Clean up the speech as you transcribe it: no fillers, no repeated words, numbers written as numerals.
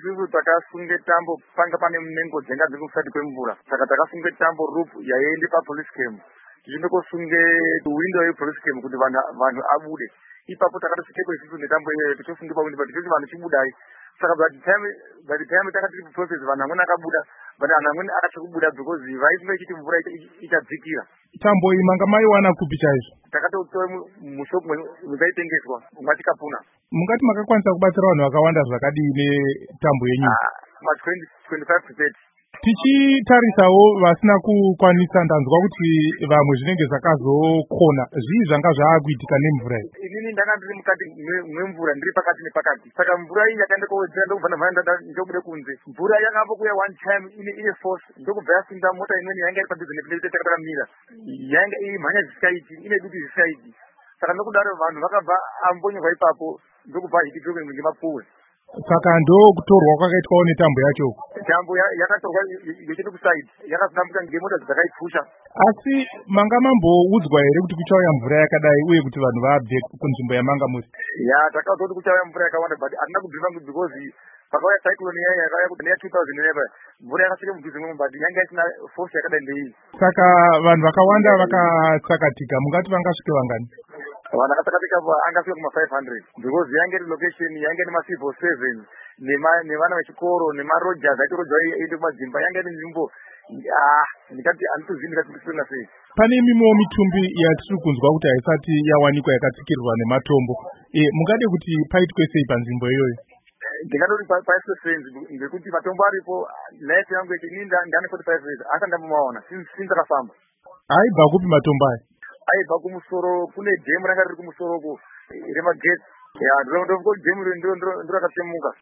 isusu takasunge tambo panga pane mnengo dzenga dziri kusati kwemvura. Saka takasunge tambo roof yaende papolice camp. Tichinokosunge window yepolice camp kuti vanhu abude. Ipapo takatosvikepo isusu netambo iyoyo tichosunge pawindo tichiti vanhu chibudai. Saka by the time takati process vanhu amweni akabuda, but vanhu amweni akatya kubuda because vaifunga ichiti mvura ichadzikira. Tambo iyi manga maiwana kupi chaizvo? Takatotora mushopu mekaitengeswa mwatikapuna. Mungati makakwanisa kubatsira vanhu vakawanda zvakadii netambo yenyu? 25 to 30. Tichitarisawo vasina kukwanisa, ndanzwa kuti vamwe zvinenge zvakazokona. Zvii zvanga zvaakuitika nemvura iyi? Inini ndanga ndiri mukati mwemvura, ndiri pakati nepakati. Saka mvura iyi yakaenda kowedzera ndokubva ndobude kunze. Mvura yakambokuya one time ine force, ndokubva yasinda mota imweni yanga iri padhuze nepindu takakamira. Yanga iri mhanya zvisikaiti, ine dutu zvisikaiti. Saka ndokudaro vanhu vakabva ambonyerwa ipapo, ndokubva ichitirwa ngemapuwe. Saka ndokutorwa kwakaitwawo netambo yacho. Tambo yakatorwa yochiri kusaidi, yakasambika ngemota dzakaipfusha. Asi manga mamboudzwa here kuti kuchauya mvura yakadai uye kuti vanhu vabve kunzvimbo yamanga muri? Ya, takaudzwa kuti kuchauya mvura yakawanda, but hatina kubviva because pakauya cyclone iya yakauya kuti neya 2011 mvura yakasvika mudhuze mwemwe, but yanga isina force yakadai ndeiyi. Saka vanhu vakawanda vakatsakatika, mungati vangasvike vangani? Vanhu vakasakatika angasvika kuma-500 because yange iri location, yange iri ma-civil 7 nevana vechikoro nema-rogers achirodzwa iende kumadzimba. Yange iri nzvimbo ndikati handitozivi ndikatikusona sei. Pane imwewo mitumbi yatiri kunzwa kuti haisati yawanikwa yakatsikirirwa nematombo. Mungade kuti paitwe sei panzvimbo iyoyo? Ndingadoti paiswe fence ngekuti matombo aripo. Life yangu ini ndane 45 years asi ndambomaona since akafamba. Aibva kupi matombo aya? Aibva kumusoro, kune dhemu ranga riri kumusoroko remagetsi. Ndiro dhemu ndo rakatsemuka.